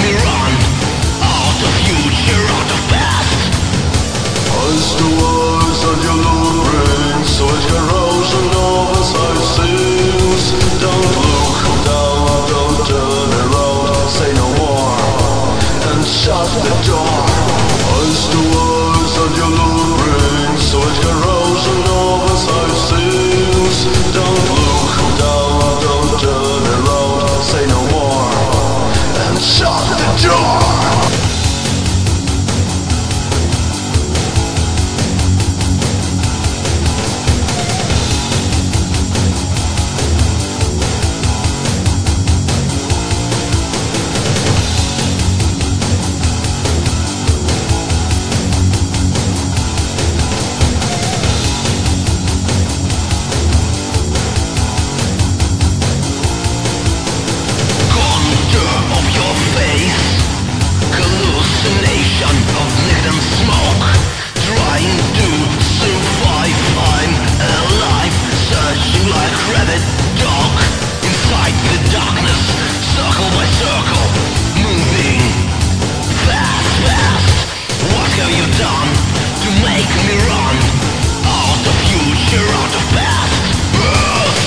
me run out of future, out of past. As the words of your love ring, so it corrosion over side scenes. Don't look down, don't turn around, say no more, and shut the door. As the words of your love ring, so it corrosion over side scenes. Don't look down, don't turn around, say no more, and shut the door. Hallucination of liquid and smoke, trying to survive. I'm alive, searching like rabid dog inside the darkness, circle by circle, moving fast, fast. What have you done to make me run out of future, out of past? Burst.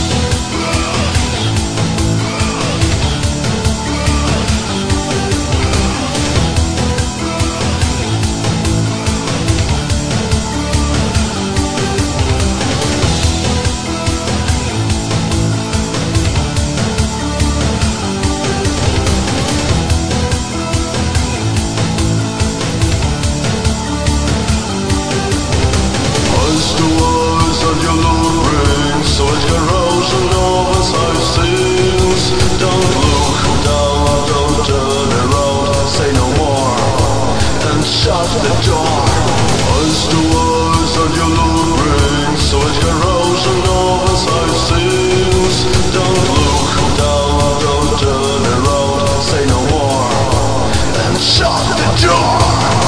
Shut the door. As the words of your love ring, so it corrosion over side scenes. Don't look down, don't turn around, say no more, and shut the door.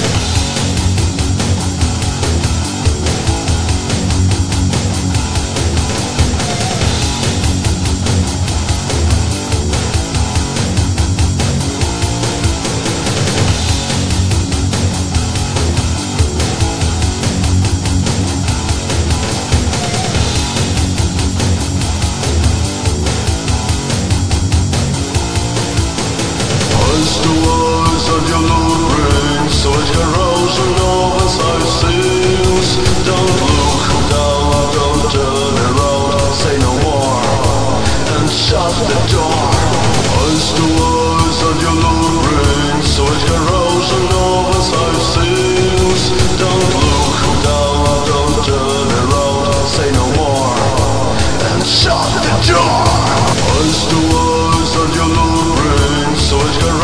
As the words of your love ring, so it corrosion over side scenes. Don't look down, don't turn around, say no more, and shut the door. As the words of your love ring, so it corrosion over side scenes. Don't look down, don't turn around, say no more, and shut the door. As the words of your love ring, so it corrosion